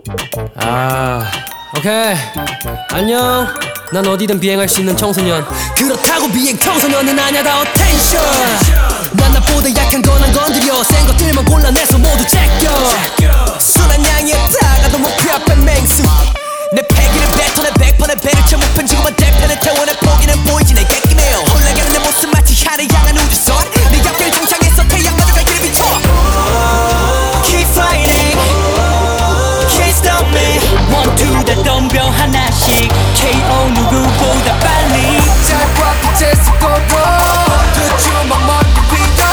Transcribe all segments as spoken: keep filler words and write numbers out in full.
아, 오케이. 안녕. 난 어디든 비행할 수 있는 청소년. 그렇다고 비행 청소년은 아냐다 어텐션. 난 나보다 약한 건 안 건드려. 센 것들만 골라내서 모두 제껴. 순한 양이었다가도 목표 앞에 맹수. 내 패기를 뱉어내 백 번의 배를 채 목편 지구만 대편에 태워 내 포기는 보이지 내게 끼네요. 올라가는 내 모습 마치 하늘 향한 우주선. 내 옆길 동창에서 태양마저 갈 길을 비춰. Keep fighting, can't stop me. One two 다 덤벼 하나씩 케이오 누구보다 빨리. 짧고 빛의 속도로 그 주먹 멀리 비춰.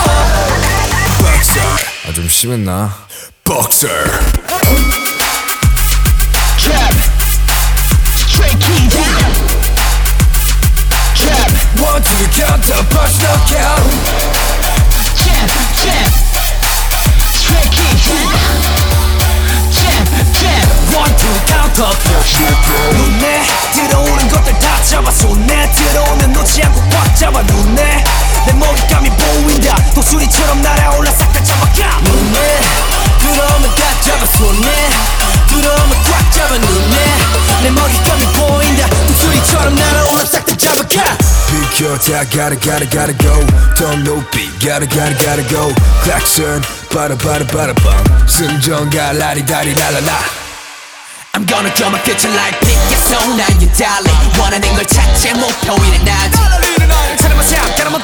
Boxer 아 좀 심했나? Boxer Trap, straight key down. Trap, One to the counter, punch knockout. jab, jab, straight key down. Jab, jab, One two counter punch. 눈에 들어오는 것들 다 잡아 손에 들어오면 놓지 않고 꽉 잡아. 눈에 내 먹잇감이 보인다. 독수리처럼 날아올라 싹 다 잡아가. 눈에 들어오면 다 잡아 손에 들어오면 꽉 잡아. 눈에 내 먹잇감이 보인다. 독수리처럼 날아올라 싹 다 잡아가. 비켜 다 gotta gotta gotta go. 더 높이 gotta gotta gotta go. Klaxon 바라 바라 바라 밤 승전가 라리다리 랄랄라. I'm gonna draw my future like Picasso. 난 you darling 원하는 걸 찾지 목표 이래 나지. 사람은 참 따라만